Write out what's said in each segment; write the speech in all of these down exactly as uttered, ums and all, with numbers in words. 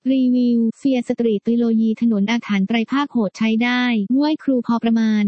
รีวิวเฟียร์สตรีททริโลยีถนนอาถรรพ์ไตรภาคโหดใช้ได้ไหว้ครูพอประมาณ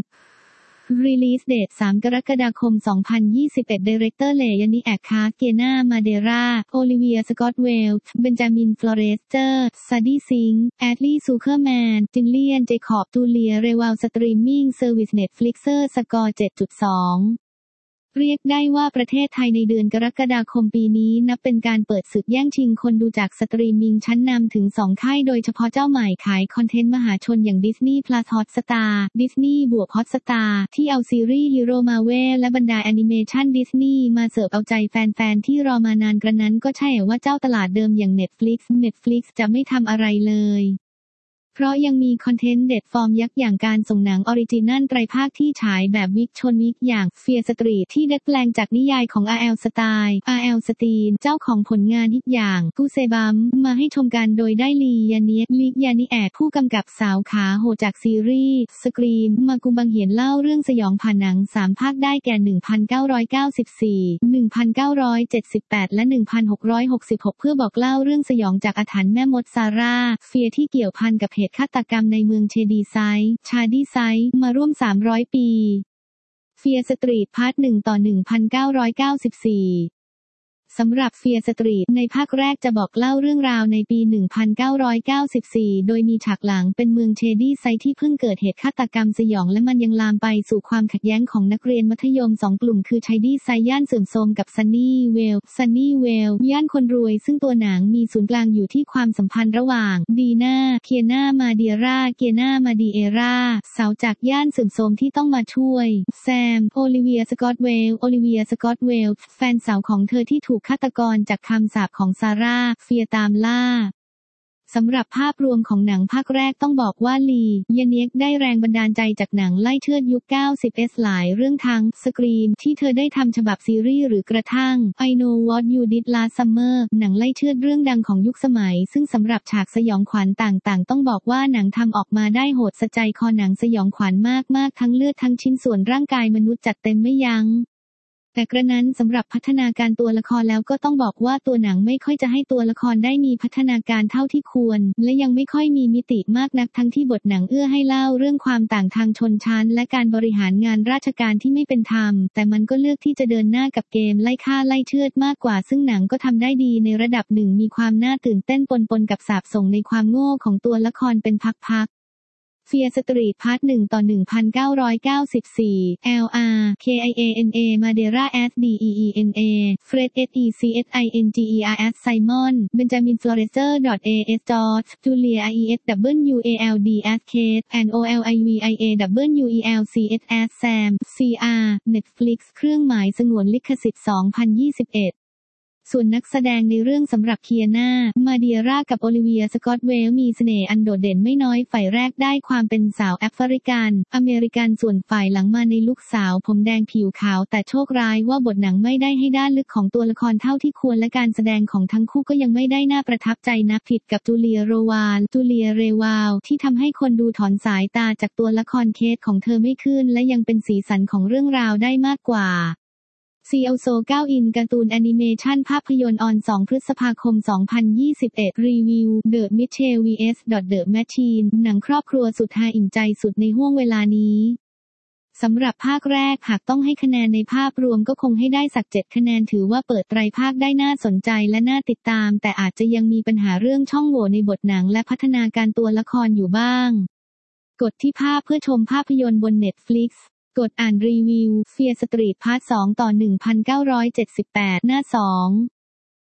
Release Date สามกรกฎาคมสองพันยี่สิบเอ็ด Director เลยานิแอคคาเกนามาเดราโอลิเวียสกอตเวลส์เบนจามินฟลอเรสเตอร์ซัดดี้ซิงค์แอดลี่ซูเคอร์แมนจินเลียนเจคอบตูเลียเรวาลสตรีมมิ่งเซอร์วิสเน็ตฟลิกเซอร์สกอร์ เจ็ดจุดสองเรียกได้ว่าประเทศไทยในเดือนกรกฎาคมปีนี้นับเป็นการเปิดศึกแย่งชิงคนดูจากสตรีมมิ่งชั้นนำถึงสองค่ายโดยเฉพาะเจ้าใหม่ขายคอนเทนต์มหาชนอย่าง Disney Plus Hotstar Disney บวก Hotstar ที่เอาซีรีส์ฮีโร่มาเวลและบรรดาแอนิเมชันดิสนีย์มาเสิร์ฟเอาใจแฟนๆที่รอมานานกระนั้นก็ใช่ว่าเจ้าตลาดเดิมอย่าง Netflix Netflix จะไม่ทำอะไรเลยเพราะยังมีคอนเทนต์เด็ดฟอร์มยักษ์อย่างการส่งหนังออริจินัลไตรภาคที่ฉายแบบวิกชนวิกอย่างเฟียร์สตรีทที่ดัดแปลงจากนิยายของ อาร์ แอล สไตล์ อาร์ แอล สตีนเจ้าของผลงานฮิตอย่างกูเซบัมมาให้ชมกันโดยได้ลียานิเอลิยานิแอดผู้กำกับสาวขาโหดจากซีรีส์สกรีมมากุมบังเหียนเล่าเรื่องสยองผ่านหนังสามภาคได้แก่ หนึ่งพันเก้าร้อยเก้าสิบสี่ หนึ่งพันเก้าร้อยเจ็ดสิบแปด และ หนึ่งพันหกร้อยหกสิบหก เพื่อบอกเล่าเรื่องสยองจากอาถรรพ์แม่มดซาร่าเฟียที่เกี่ยวพันกับเหตุฆาตกรรมในเมืองเชดีไซด์ชาดีไซด์มาร่วมสามร้อยปีเฟียร์สตรีทพาร์ทหนึ่งต่อ หนึ่งพันเก้าร้อยเก้าสิบสี่สำหรับเฟียร์สตรีทในภาคแรกจะบอกเล่าเรื่องราวในปี หนึ่งพันเก้าร้อยเก้าสิบสี่ โดยมีฉากหลังเป็นเมืองเชดี้ไซด์ที่เพิ่งเกิดเหตุฆาตกรรมสยองและมันยังลามไปสู่ความขัดแย้งของนักเรียนมัธยมสองกลุ่มคือเชดี้ไซด์ย่านเสื่อมโทรมกับซันนี่เวลซันนี่เวลย่านคนรวยซึ่งตัวหนังมีศูนย์กลางอยู่ที่ความสัมพันธ์ระหว่างดีน่าเคียนามาเดียราเกียนามาดีเอราสาวจากย่านเสื่อมโทรมที่ต้องมาช่วยแซมโอลิเวียสกอตเวลโอลิเวียสกอตเวลแฟนสาวของเธอที่ถูกฆาตกรจากคำสาปของซาร่าเฟียตามล่าสำหรับภาพรวมของหนังภาคแรกต้องบอกว่าลียาเนียกได้แรงบันดาลใจจากหนังไล่เชือดยุค เก้าสิบ เอส หลายเรื่องทั้งสกรีมที่เธอได้ทำฉบับซีรีส์หรือกระทั่ง I Know What You Did Last Summer หนังไล่เชือดเรื่องดังของยุคสมัยซึ่งสำหรับฉากสยองขวัญต่างๆต้องบอกว่าหนังทำออกมาได้โหดสะใจคอหนังสยองขวัญมากๆทั้งเลือดทั้งชิ้นส่วนร่างกายมนุษย์จัดเต็มไม่ยั้งแต่กระนั้นสำหรับพัฒนาการตัวละครแล้วก็ต้องบอกว่าตัวหนังไม่ค่อยจะให้ตัวละครได้มีพัฒนาการเท่าที่ควรและยังไม่ค่อยมีมิติมากนักทั้งที่บทหนังเอื้อให้เล่าเรื่องความต่างทางชนชั้นและการบริหารงานราชการที่ไม่เป็นธรรมแต่มันก็เลือกที่จะเดินหน้ากับเกมไล่ฆ่าไล่เชือดมากกว่าซึ่งหนังก็ทำได้ดีในระดับหนึ่งมีความน่าตื่นเต้นปนๆกับสาบส่งในความโง่ของตัวละครเป็นพักๆเฟียร์สตรีทพาร์ทหนึ่งต่อ หนึ่งพันเก้าร้อยเก้าสิบสี่ แอล อาร์ เค ไอ เอ เอ็น เอ มาเดรา เอส ดี อี อี เอ็น เอ เฟร็ด เอส อี ซี เอส ไอ เอ็น จี อี อาร์ เอส ไซมอนเบนจามินฟลอเรสเตอร์ เอ เอส จอร์จจูเลีย ไอ อี เอส ดับเบิลยู เอ แอล ดี เอส เคท แอนด์ โอ แอล ไอ วี ไอ เอ ดับเบิลยู อี แอล ซี เอส เอส แซม ซี อาร์ Netflix เครื่องหมายสงวนลิขสิทธิ์ สองพันยี่สิบเอ็ดส่วนนักแสดงในเรื่องสำหรับเคียนามาเดียรากับโอลิเวียสกอตเวลมีเสน่ห์อันโดดเด่นไม่น้อยฝ่ายแรกได้ความเป็นสาวแอฟริกันอเมริกันส่วนฝ่ายหลังมาในลุคสาวผมแดงผิวขาวแต่โชคร้ายว่าบทหนังไม่ได้ให้ด้านลึกของตัวละครเท่าที่ควรและการแสดงของทั้งคู่ก็ยังไม่ได้น่าประทับใจนักผิดกับจูเลียโรวาลจูเลียเรวาลที่ทำให้คนดูถอนสายตาจากตัวละครเคสของเธอไม่ขึ้นและยังเป็นสีสันของเรื่องราวได้มากกว่าซี แอล โซ เก้า อินการ์ตูนแอนิเมชันภาพยนตร์ออนสองพฤษภาคมสองพันยี่สิบเอ็ดรีวิว The Mitchell วี เอส The Machine หนังครอบครัวสุดฮาอิ่มใจสุดในห้วงเวลานี้สำหรับภาคแรกหากต้องให้คะแนนในภาพรวมก็คงให้ได้สักเจ็ดคะแนนถือว่าเปิดไตรภาคได้น่าสนใจและน่าติดตามแต่อาจจะยังมีปัญหาเรื่องช่องโหว่ในบทหนังและพัฒนาการตัวละครอยู่บ้างกดที่ภาพเพื่อชมภาพยนตร์บน Netflixกดอ่านรีวิวเฟียร์สตรีทพาร์ทสองต่อ หนึ่งพันเก้าร้อยเจ็ดสิบแปด หน้าสอง